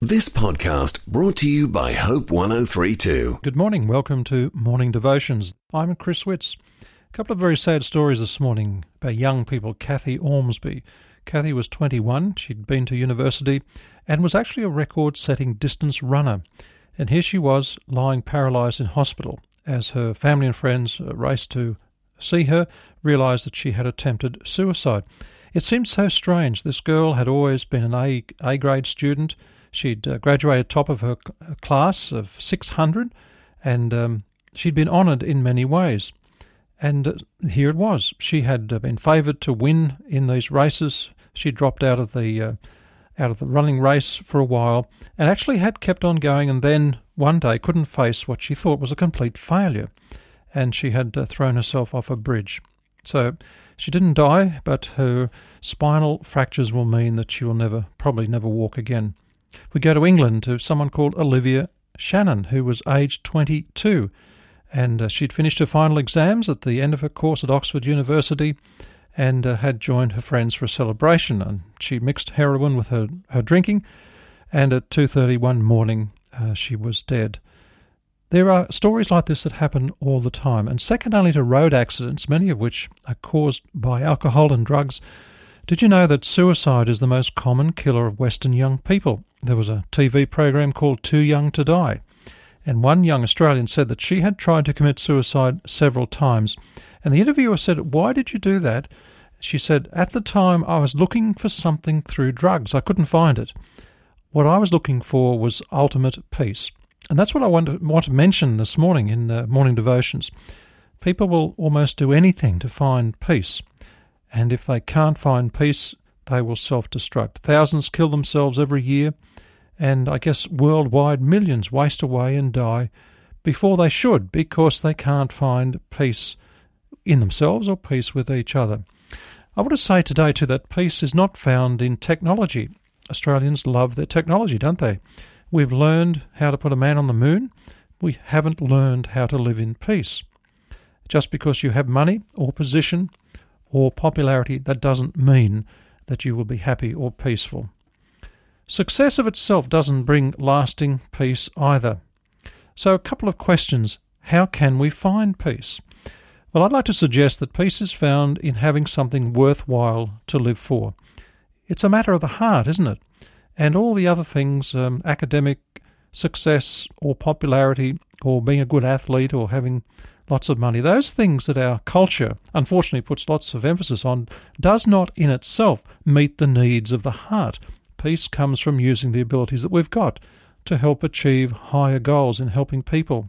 This podcast brought to you by Hope 1032. Good morning. Welcome to Morning Devotions. I'm Chris Witts. A couple of very sad stories this morning about young people. Kathy Ormsby. Kathy was 21. She'd been to university and was actually a record-setting distance runner. And here she was, lying paralysed in hospital as her family and friends raced to see her, realised that she had attempted suicide. It seemed so strange. This girl had always been an A-grade student. She'd graduated top of her class of 600, and she'd been honoured in many ways. And here it was. She had been favoured to win in these races. She dropped out of the running race for a while, and actually had kept on going. And then one day couldn't face what she thought was a complete failure, and she had thrown herself off a bridge. So she didn't die, but her spinal fractures will mean that she will probably never walk again. We go to England to someone called Olivia Shannon, who was aged 22, and she'd finished her final exams at the end of her course at Oxford University and had joined her friends for a celebration. And she mixed heroin with her drinking, and at 2:30 one morning she was dead. There are stories like this that happen all the time, and second only to road accidents, many of which are caused by alcohol and drugs. Did you know that suicide is the most common killer of Western young people? There was a TV program called Too Young to Die, and one young Australian said that she had tried to commit suicide several times. And the interviewer said, "Why did you do that?" She said, "At the time I was looking for something through drugs. I couldn't find it. What I was looking for was ultimate peace." And that's what I want to mention this morning in Morning Devotions. People will almost do anything to find peace. And if they can't find peace, they will self-destruct. Thousands kill themselves every year, and I guess worldwide millions waste away and die before they should, because they can't find peace in themselves or peace with each other. I want to say today too that peace is not found in technology. Australians love their technology, don't they? We've learned how to put a man on the moon. We haven't learned how to live in peace. Just because you have money or position or popularity, that doesn't mean that you will be happy or peaceful. Success of itself doesn't bring lasting peace either. So a couple of questions. How can we find peace? Well, I'd like to suggest that peace is found in having something worthwhile to live for. It's a matter of the heart, isn't it? And all the other things, academic success or popularity or being a good athlete or having lots of money, those things that our culture unfortunately puts lots of emphasis on, does not in itself meet the needs of the heart. Peace comes from using the abilities that we've got to help achieve higher goals in helping people.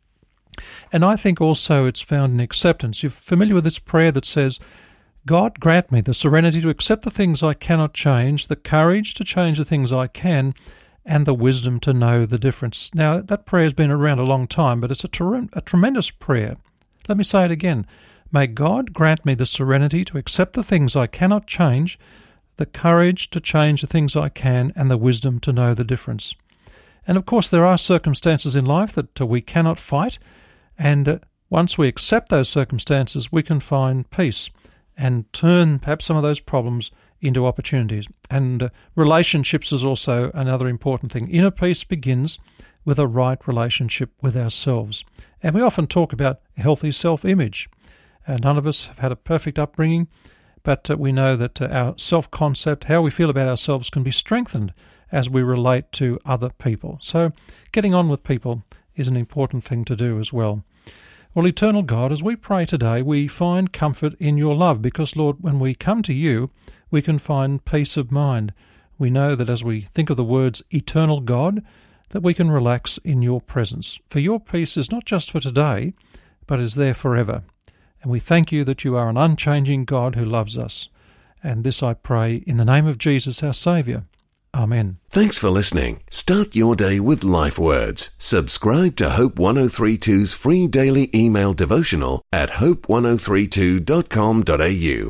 And I think also it's found in acceptance. You're familiar with this prayer that says, "God grant me the serenity to accept the things I cannot change, the courage to change the things I can, and the wisdom to know the difference." Now, that prayer has been around a long time, but it's a tremendous prayer. Let me say it again. May God grant me the serenity to accept the things I cannot change, the courage to change the things I can, and the wisdom to know the difference. And of course, there are circumstances in life that we cannot fight, and once we accept those circumstances, we can find peace and turn perhaps some of those problems into opportunities. And relationships is also another important thing. Inner peace begins with a right relationship with ourselves. And we often talk about healthy self-image. None of us have had a perfect upbringing, but we know that our self-concept, how we feel about ourselves, can be strengthened as we relate to other people. So getting on with people is an important thing to do as well. Well, eternal God, as we pray today, we find comfort in your love because, Lord, when we come to you, we can find peace of mind. We know that as we think of the words eternal God, that we can relax in your presence. For your peace is not just for today, but is there forever. And we thank you that you are an unchanging God who loves us. And this I pray in the name of Jesus, our Saviour. Amen. Thanks for listening. Start your day with Life Words. Subscribe to Hope 1032's free daily email devotional at hope1032.com.au.